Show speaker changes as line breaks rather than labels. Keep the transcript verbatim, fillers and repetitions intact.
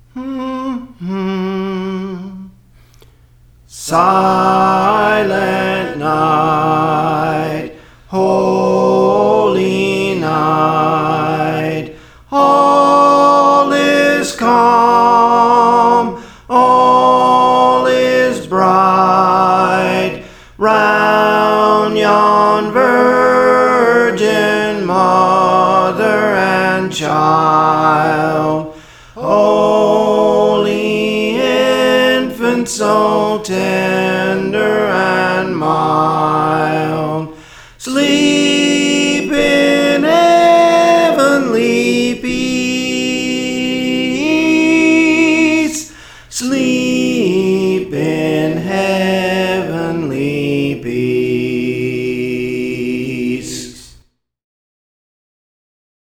Silent night, holy night, all is calm, all is bright, round yon Virgin Mother and Child, holy infant, so tender and mild, sleep in heavenly peace.